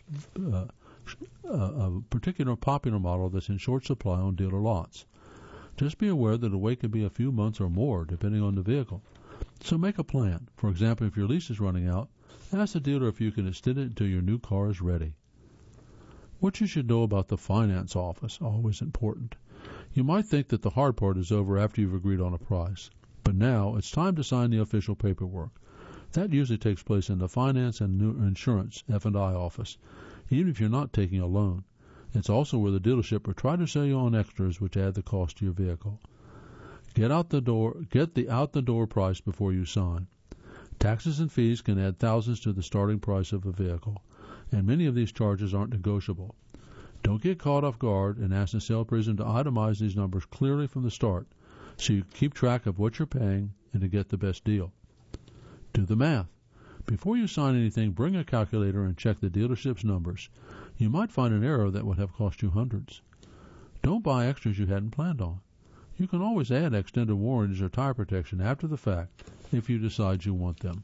a particular popular model that's in short supply on dealer lots. Just be aware that the wait could be a few months or more, depending on the vehicle. So make a plan. For example, if your lease is running out, ask the dealer if you can extend it until your new car is ready. What you should know about the finance office, always important. You might think that the hard part is over after you've agreed on a price. But now it's time to sign the official paperwork. That usually takes place in the finance and insurance F&I office, even if you're not taking a loan. It's also where the dealership will try to sell you on extras which add the cost to your vehicle. Get the out-the-door price before you sign. Taxes and fees can add thousands to the starting price of a vehicle, and many of these charges aren't negotiable. Don't get caught off guard and ask the salesperson to itemize these numbers clearly from the start so you keep track of what you're paying and to get the best deal. Do the math. Before you sign anything, bring a calculator and check the dealership's numbers. You might find an error that would have cost you hundreds. Don't buy extras you hadn't planned on. You can always add extended warranties or tire protection after the fact if you decide you want them.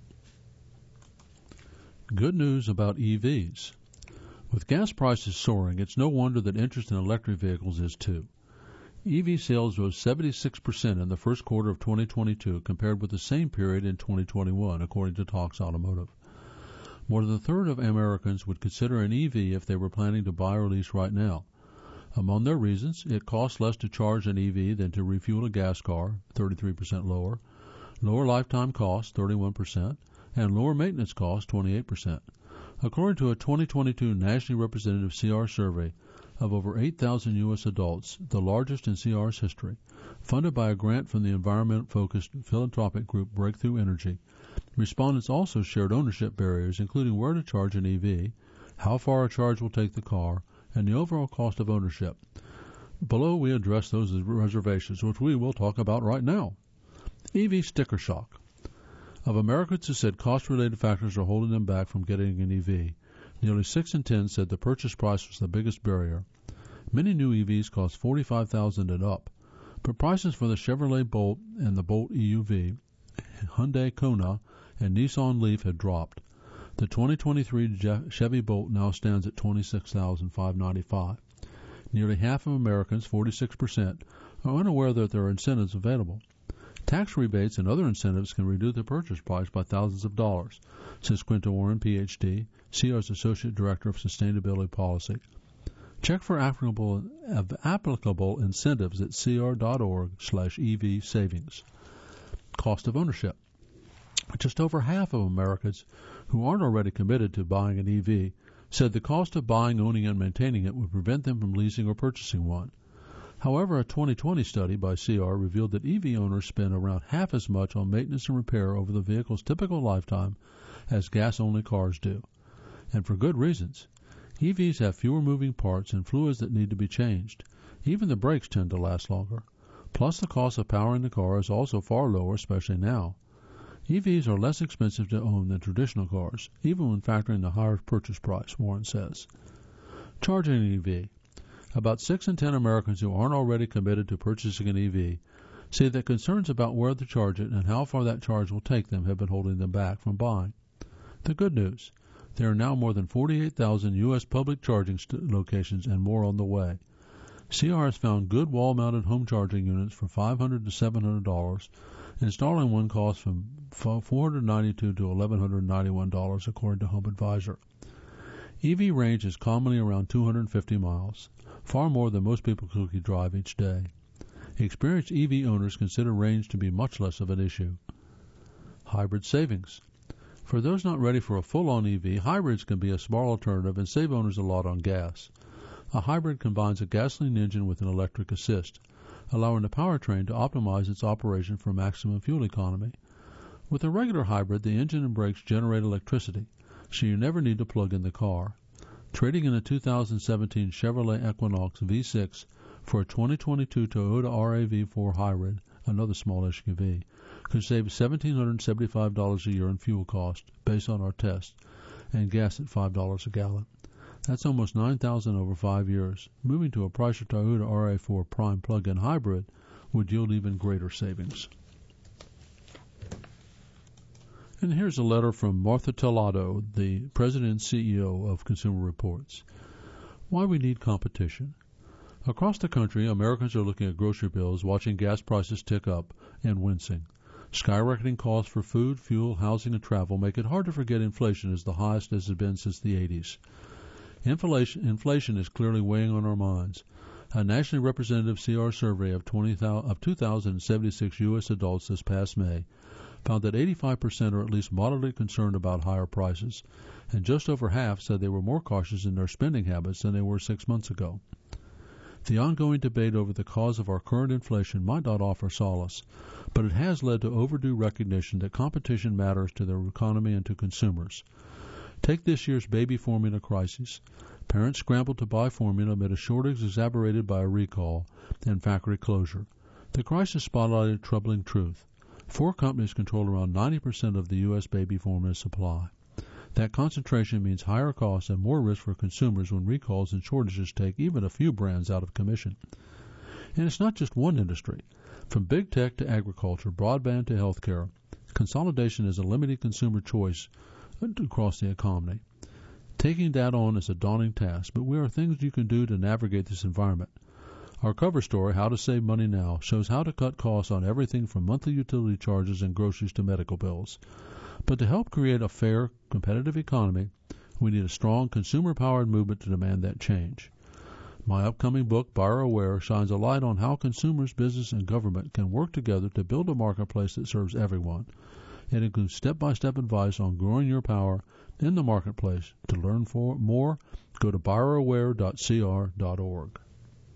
Good news about EVs. With gas prices soaring, it's no wonder that interest in electric vehicles is too. EV sales rose 76% in the first quarter of 2022 compared with the same period in 2021, according to Talks Automotive. More than a third of Americans would consider an EV if they were planning to buy or lease right now. Among their reasons, it costs less to charge an EV than to refuel a gas car, 33% lower, lower lifetime costs, 31%, and lower maintenance costs, 28%. According to a 2022 nationally representative CR survey of over 8,000 U.S. adults, the largest in CR's history, funded by a grant from the environment-focused philanthropic group Breakthrough Energy, respondents also shared ownership barriers, including where to charge an EV, how far a charge will take the car, and the overall cost of ownership. Below, we address those reservations, which we will talk about right now. EV sticker shock. Of Americans who said cost-related factors are holding them back from getting an EV, nearly 6 in 10 said the purchase price was the biggest barrier. Many new EVs cost $45,000 and up, but prices for the Chevrolet Bolt and the Bolt EUV, Hyundai Kona, and Nissan Leaf had dropped. The 2023 Chevy Bolt now stands at $26,595. Nearly half of Americans, 46%, are unaware that there are incentives available. Tax rebates and other incentives can reduce the purchase price by thousands of dollars, says Quinta Warren, Ph.D., CR's Associate Director of Sustainability Policy. Check for applicable incentives at cr.org/EV savings. Cost of ownership. Just over half of Americans who aren't already committed to buying an EV said the cost of buying, owning, and maintaining it would prevent them from leasing or purchasing one. However, a 2020 study by CR revealed that EV owners spend around half as much on maintenance and repair over the vehicle's typical lifetime as gas-only cars do. And for good reasons. EVs have fewer moving parts and fluids that need to be changed. Even the brakes tend to last longer. Plus, the cost of powering the car is also far lower, especially now. EVs are less expensive to own than traditional cars, even when factoring the higher purchase price, Warren says. Charging an EV. About 6 in 10 Americans who aren't already committed to purchasing an EV say that concerns about where to charge it and how far that charge will take them have been holding them back from buying. The good news, there are now more than 48,000 U.S. public charging locations and more on the way. CR has found good wall-mounted home charging units for $500 to $700. Installing one costs from $492 to $1,191, according to Home Advisor. EV range is commonly around 250 miles, far more than most people could drive each day. Experienced EV owners consider range to be much less of an issue. Hybrid savings. For those not ready for a full-on EV, hybrids can be a smart alternative and save owners a lot on gas. A hybrid combines a gasoline engine with an electric assist, allowing the powertrain to optimize its operation for maximum fuel economy. With a regular hybrid, the engine and brakes generate electricity, so you never need to plug in the car. Trading in a 2017 Chevrolet Equinox V6 for a 2022 Toyota RAV4 Hybrid, another small SUV, could save $1,775 a year in fuel cost, based on our test, and gas at $5 a gallon. That's almost $9,000 over 5 years. Moving to a Chrysler Toyota RA4 Prime plug-in hybrid would yield even greater savings. And here's a letter from Martha Tellado, the President and CEO of Consumer Reports. Why we need competition. Across the country, Americans are looking at grocery bills, watching gas prices tick up, and wincing. Skyrocketing costs for food, fuel, housing, and travel make it hard to forget inflation is the highest it has been since the 80s. Inflation is clearly weighing on our minds. A nationally representative CR survey of 2,076 U.S. adults this past May found that 85% are at least moderately concerned about higher prices, and just over half said they were more cautious in their spending habits than they were 6 months ago. The ongoing debate over the cause of our current inflation might not offer solace, but it has led to overdue recognition that competition matters to the economy and to consumers. Take this year's baby formula crisis. Parents scrambled to buy formula amid a shortage exacerbated by a recall and factory closure. The crisis spotlighted troubling truth. 4 companies control around 90% of the U.S. baby formula supply. That concentration means higher costs and more risk for consumers when recalls and shortages take even a few brands out of commission. And it's not just one industry. From big tech to agriculture, broadband to healthcare, consolidation is a limited consumer choice across the economy. Taking that on is a daunting task, but there are things you can do to navigate this environment. Our cover story, How to Save Money Now, shows how to cut costs on everything from monthly utility charges and groceries to medical bills. But to help create a fair, competitive economy, we need a strong, consumer-powered movement to demand that change. My upcoming book, Buyer Aware, shines a light on how consumers, business, and government can work together to build a marketplace that serves everyone. It includes step-by-step advice on growing your power in the marketplace. To learn more, go to buyeraware.cr.org.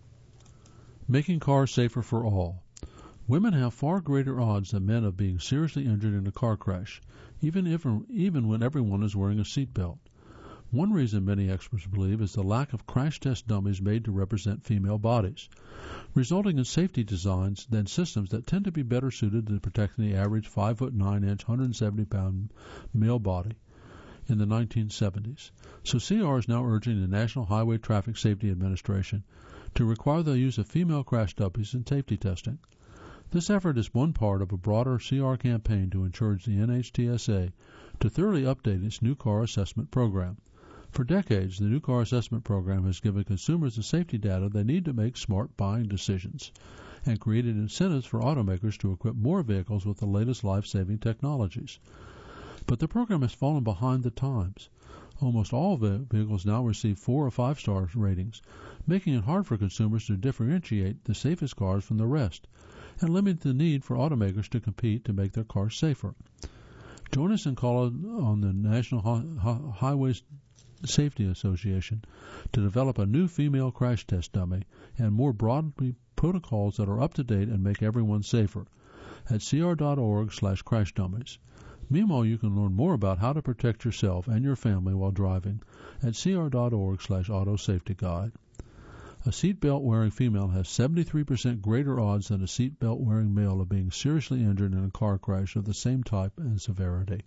Making cars safer for all. Women have far greater odds than men of being seriously injured in a car crash, even when everyone is wearing a seatbelt. One reason many experts believe is the lack of crash test dummies made to represent female bodies, resulting in safety designs than systems that tend to be better suited to protecting the average 5'9" 170-pound male body in the 1970s. So CR is now urging the National Highway Traffic Safety Administration to require the use of female crash dummies in safety testing. This effort is one part of a broader CR campaign to encourage the NHTSA to thoroughly update its new car assessment program. For decades, the new car assessment program has given consumers the safety data they need to make smart buying decisions and created incentives for automakers to equip more vehicles with the latest life-saving technologies. But the program has fallen behind the times. Almost all vehicles now receive 4 or 5-star ratings, making it hard for consumers to differentiate the safest cars from the rest, and limit the need for automakers to compete to make their cars safer. Join us in calling on the National Highway Safety Association to develop a new female crash test dummy and more broadly protocols that are up to date and make everyone safer at cr.org/crash dummies. Meanwhile, you can learn more about how to protect yourself and your family while driving at cr.org/auto safety guide. A seatbelt-wearing female has 73% greater odds than a seatbelt-wearing male of being seriously injured in a car crash of the same type and severity.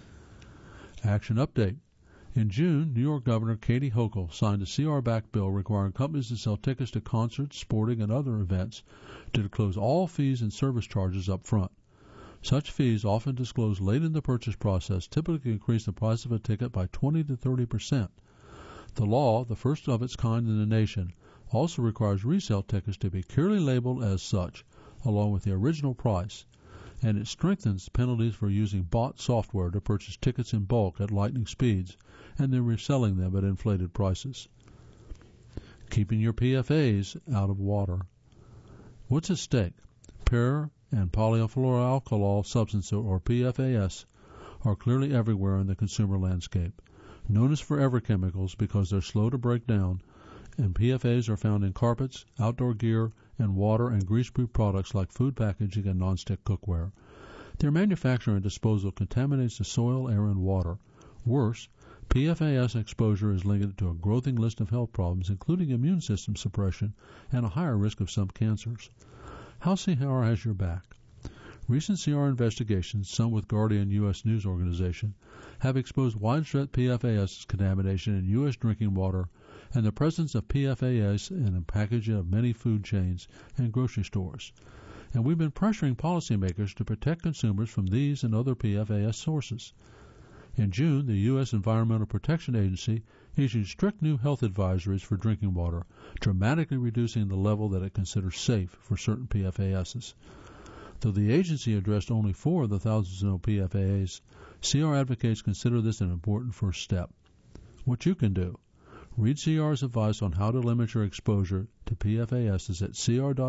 Action update. In June, New York Governor Katie Hochul signed a CR-backed bill requiring companies to sell tickets to concerts, sporting, and other events to disclose all fees and service charges up front. Such fees, often disclosed late in the purchase process, typically increase the price of a ticket by 20 to 30%. The law, the first of its kind in the nation, also requires resale tickets to be clearly labeled as such, along with the original price, and it strengthens penalties for using bought software to purchase tickets in bulk at lightning speeds and then reselling them at inflated prices. Keeping your PFAs out of water. What's at stake? Per- and polyfluoroalkyl substances, or PFAS, are clearly everywhere in the consumer landscape. Known as forever chemicals because they're slow to break down, and PFAS are found in carpets, outdoor gear, and water and grease-proof products like food packaging and nonstick cookware. Their manufacture and disposal contaminates the soil, air, and water. Worse, PFAS exposure is linked to a growing list of health problems, including immune system suppression and a higher risk of some cancers. How CR has your back? Recent CR investigations, some with Guardian U.S. News Organization, have exposed widespread PFAS contamination in U.S. drinking water and the presence of PFAS in the packaging of many food chains and grocery stores. And we've been pressuring policymakers to protect consumers from these and other PFAS sources. In June, the U.S. Environmental Protection Agency issued strict new health advisories for drinking water, dramatically reducing the level that it considers safe for certain PFASs. Though the agency addressed only 4 of the thousands of PFAS, CR advocates consider this an important first step. What you can do: read CR's advice on how to limit your exposure to PFAS at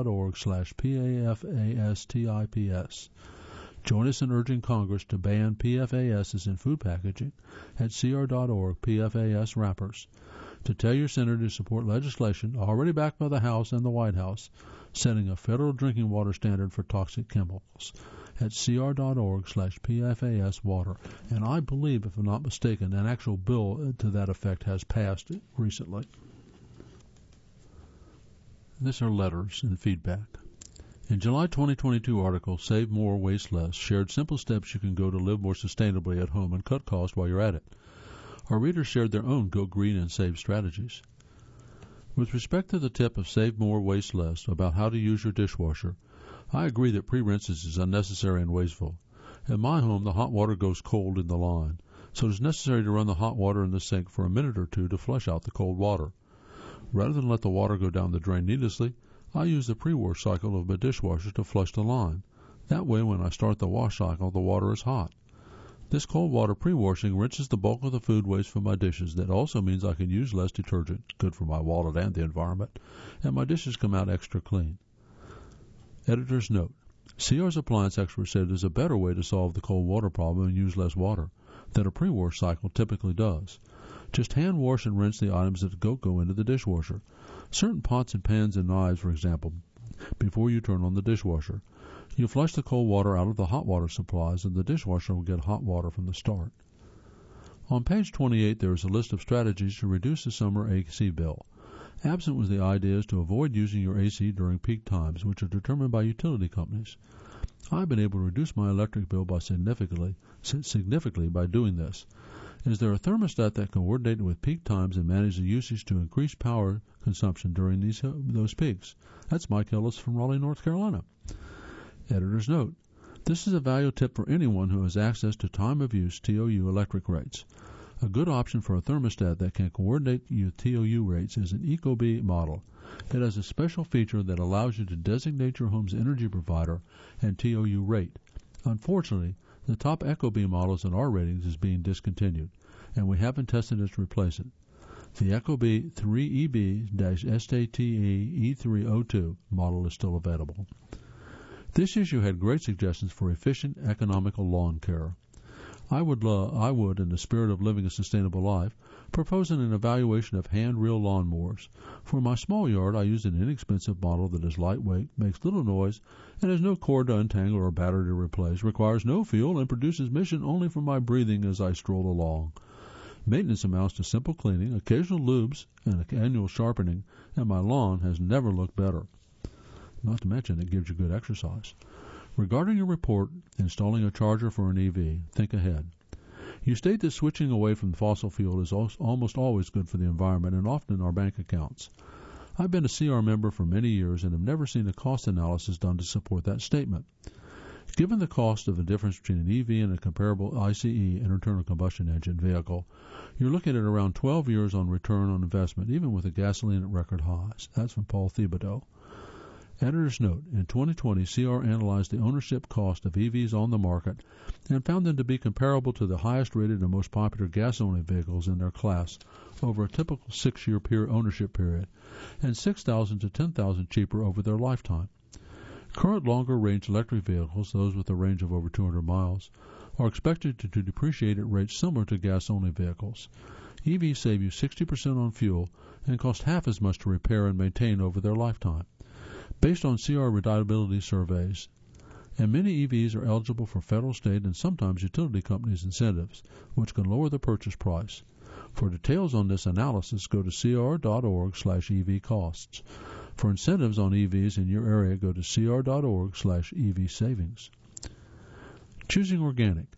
cr.org/PFASTIPS. Join us in urging Congress to ban PFAS in food packaging at cr.org/PFAS wrappers. To tell your senator to support legislation already backed by the House and the White House, setting a federal drinking water standard for toxic chemicals at cr.org/PFAS water. And I believe, if I'm not mistaken, an actual bill to that effect has passed recently. These are letters and feedback. In July 2022 article, Save More, Waste Less, shared simple steps you can go to live more sustainably at home and cut costs while you're at it. Our readers shared their own Go Green and Save strategies. With respect to the tip of Save More, Waste Less about how to use your dishwasher, I agree that pre-rinses is unnecessary and wasteful. At my home, the hot water goes cold in the line, so it is necessary to run the hot water in the sink for a minute or two to flush out the cold water. Rather than let the water go down the drain needlessly, I use the pre-wash cycle of my dishwasher to flush the line. That way, when I start the wash cycle, the water is hot. This cold water pre-washing rinses the bulk of the food waste from my dishes. That also means I can use less detergent, good for my wallet and the environment, and my dishes come out extra clean. Editor's note: CR's appliance expert said it is a better way to solve the cold water problem and use less water than a pre-wash cycle typically does. Just hand wash and rinse the items that go into the dishwasher. Certain pots and pans and knives, for example, before you turn on the dishwasher. You flush the cold water out of the hot water supplies, and the dishwasher will get hot water from the start. On page 28, there is a list of strategies to reduce the summer AC bill. Absent was the idea is to avoid using your AC during peak times, which are determined by utility companies. I've been able to reduce my electric bill by significantly by doing this. Is there a thermostat that can coordinate with peak times and manage the usage to increase power consumption during those peaks? That's Mike Ellis from Raleigh, North Carolina. Editor's note: this is a value tip for anyone who has access to time-of-use TOU electric rates. A good option for a thermostat that can coordinate your TOU rates is an ecobee model. It has a special feature that allows you to designate your home's energy provider and TOU rate. Unfortunately, the top ecobee models in our ratings is being discontinued, and we haven't tested it to replace it. The ecobee 3EB-STATE-E302 model is still available. This issue had great suggestions for efficient, economical lawn care. I would, in the spirit of living a sustainable life, propose an evaluation of hand-reel lawnmowers. For my small yard, I use an inexpensive model that is lightweight, makes little noise, and has no cord to untangle or battery to replace, requires no fuel, and produces emission only from my breathing as I stroll along. Maintenance amounts to simple cleaning, occasional lubes, and annual sharpening, and my lawn has never looked better. Not to mention, it gives you good exercise. Regarding your report, installing a charger for an EV, think ahead. You state that switching away from fossil fuel is almost always good for the environment and often in our bank accounts. I've been a CR member for many years and have never seen a cost analysis done to support that statement. Given the cost of the difference between an EV and a comparable ICE, internal combustion engine, vehicle, you're looking at around 12 years on return on investment, even with a gasoline at record highs. That's from Paul Thibodeau. Editor's note: in 2020, CR analyzed the ownership cost of EVs on the market and found them to be comparable to the highest rated and most popular gas-only vehicles in their class over a typical 6-year ownership period, and $6,000 to $10,000 cheaper over their lifetime. Current longer-range electric vehicles, those with a range of over 200 miles, are expected to depreciate at rates similar to gas-only vehicles. EVs save you 60% on fuel and cost half as much to repair and maintain over their lifetime. Based on CR reliability surveys, and many EVs are eligible for federal, state, and sometimes utility companies' incentives, which can lower the purchase price. For details on this analysis, go to cr.org/EV costs. For incentives on EVs in your area, go to cr.org/EV savings. Choosing organic.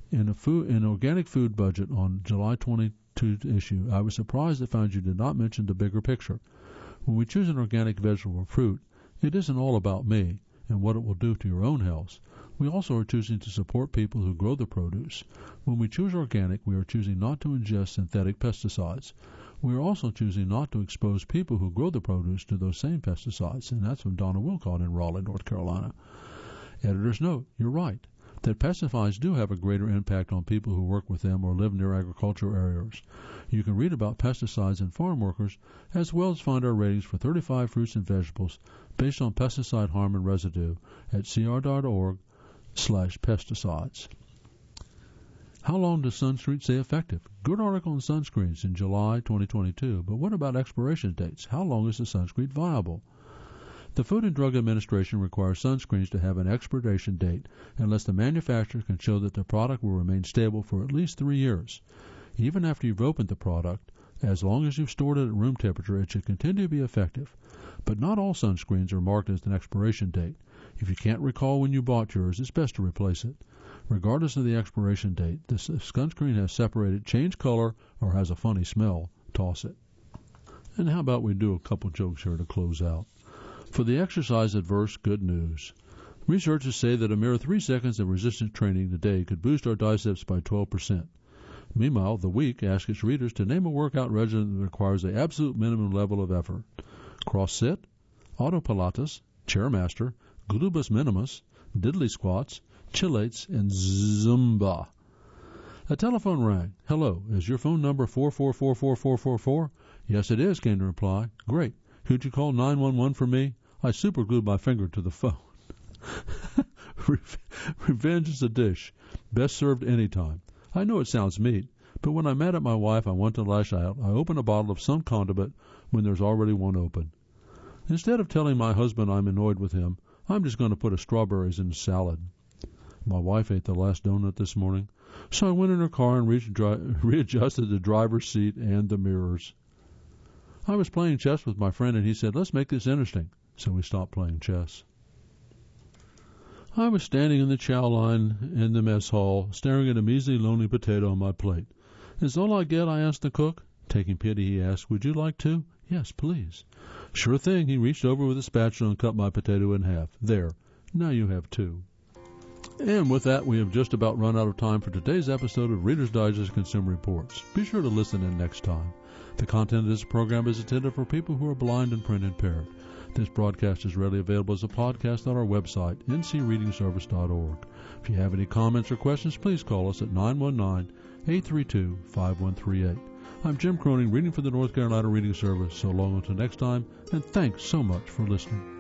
In an organic food budget on July 22 issue, I was surprised to find you did not mention the bigger picture. When we choose an organic vegetable or fruit, it isn't all about me and what it will do to your own health. We also are choosing to support people who grow the produce. When we choose organic, we are choosing not to ingest synthetic pesticides. We are also choosing not to expose people who grow the produce to those same pesticides, and that's from Donna Wilcott in Raleigh, North Carolina. Editor's note, you're right, that pesticides do have a greater impact on people who work with them or live near agricultural areas. You can read about pesticides and farm workers, as well as find our ratings for 35 fruits and vegetables based on pesticide harm and residue at cr.org/pesticides. How long does sunscreen stay effective? Good article on sunscreens in July 2022, but what about expiration dates? How long is the sunscreen viable? The Food and Drug Administration requires sunscreens to have an expiration date unless the manufacturer can show that the product will remain stable for at least 3 years. Even after you've opened the product, as long as you've stored it at room temperature, it should continue to be effective. But not all sunscreens are marked as an expiration date. If you can't recall when you bought yours, it's best to replace it. Regardless of the expiration date, the sunscreen has separated, changed color, or has a funny smell, toss it. And how about we do a couple jokes here to close out? For the exercise adverse, good news. Researchers say that a mere 3 seconds of resistance training a day could boost our biceps by 12%. Meanwhile, The Week asks its readers to name a workout regimen that requires the absolute minimum level of effort. Cross-sit, auto pilates, chairmaster, glubus minimus, diddly squats, chilates, and Zumba. A telephone rang. Hello, is your phone number 4444444? Yes, it is, came the reply. Great. Could you call 911 for me? I superglued my finger to the phone. Revenge is a dish, best served anytime. I know it sounds mean, but when I'm mad at my wife, I want to lash out. I open a bottle of some condiment when there's already one open. Instead of telling my husband I'm annoyed with him, I'm just going to put strawberries in the salad. My wife ate the last donut this morning, so I went in her car and readjusted the driver's seat and the mirrors. I was playing chess with my friend, and he said, let's make this interesting. So we stopped playing chess. I was standing in the chow line in the mess hall, staring at a measly, lonely potato on my plate. Is all I get? I asked the cook. Taking pity, he asked, would you like two? Yes, please. Sure thing. He reached over with a spatula and cut my potato in half. There. Now you have two. And with that, we have just about run out of time for today's episode of Reader's Digest Consumer Reports. Be sure to listen in next time. The content of this program is intended for people who are blind and print impaired. This broadcast is readily available as a podcast on our website, ncreadingservice.org. If you have any comments or questions, please call us at 919-832-5138. I'm Jim Cronin, reading for the North Carolina Reading Service. So long until next time, and thanks so much for listening.